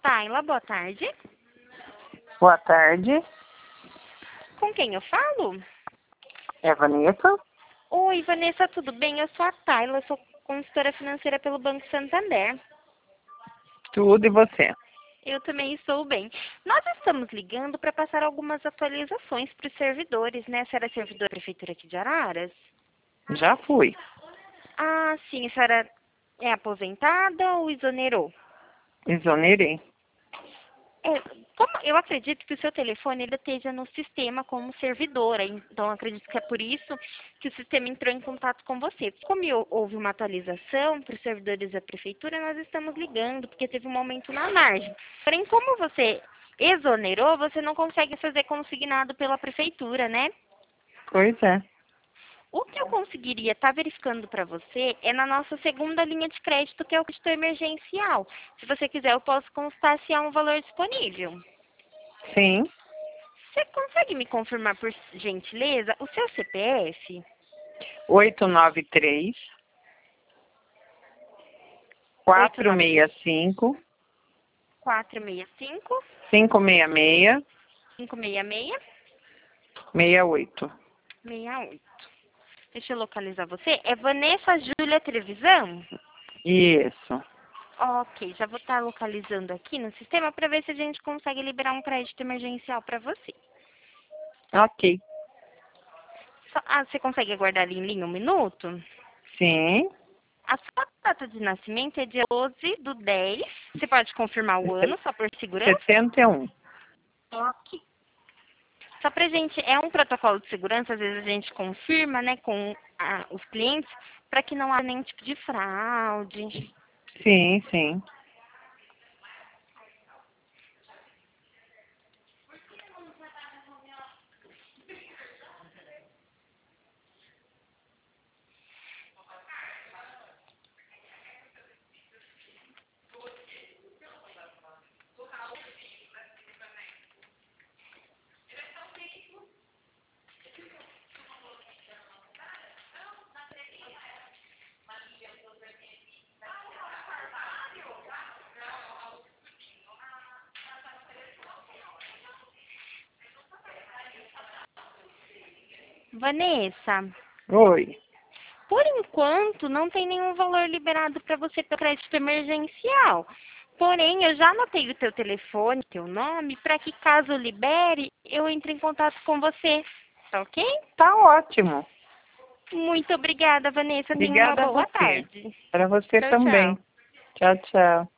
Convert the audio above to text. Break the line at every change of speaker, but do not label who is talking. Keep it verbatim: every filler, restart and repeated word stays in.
Taila, boa tarde.
Boa tarde.
Com quem eu falo?
É a Vanessa?
Oi, Vanessa, tudo bem? Eu sou a Taila, eu sou consultora financeira pelo Banco Santander.
Tudo e você?
Eu também estou bem. Nós estamos ligando para passar algumas atualizações para os servidores, né? A senhora é servidora da Prefeitura aqui de Araras?
Já fui.
Ah, sim, a senhora é aposentada ou exonerou?
Exonerei.
É, como eu acredito que o seu telefone ele esteja no sistema como servidora, então acredito que é por isso que o sistema entrou em contato com você. Como eu- houve uma atualização para os servidores da prefeitura, nós estamos ligando, porque teve um aumento na margem. Porém, como você exonerou, você não consegue fazer consignado pela prefeitura, né?
Pois é.
O que eu conseguiria estar verificando para você é na nossa segunda linha de crédito, que é o crédito emergencial. Se você quiser, eu posso constar se há um valor disponível.
Sim.
Você consegue me confirmar, por gentileza, o seu C P F?
oito nove três, quatro seis cinco,
quatro seis cinco,
cinco seis seis,
cinco seis seis,
seis oito.
seis oito. Deixa eu localizar você. É Vanessa Júlia Trevisan?
Isso.
Ok, já vou estar localizando aqui no sistema para ver se a gente consegue liberar um crédito emergencial para você.
Ok.
Só- ah, você consegue aguardar ali em linha um minuto?
Sim.
A sua data de nascimento é dia doze do dez. Você pode confirmar o ano, só por segurança?
setenta e um.
Ok. Só pra gente, é um protocolo de segurança, às vezes a gente confirma, né, com a- os clientes, para que não haja nenhum tipo de fraude.
Sim, sim.
Vanessa,
Oi.
por enquanto não tem nenhum valor liberado para você para crédito emergencial. Porém, eu já anotei o teu telefone, teu nome, para que caso libere, eu entre em contato com você. Tá ok?
Tá ótimo.
Muito obrigada, Vanessa. Tenha uma
Obrigada a
boa
você.
tarde.
Para você
Tchau,
também.
tchau.
Tchau, tchau.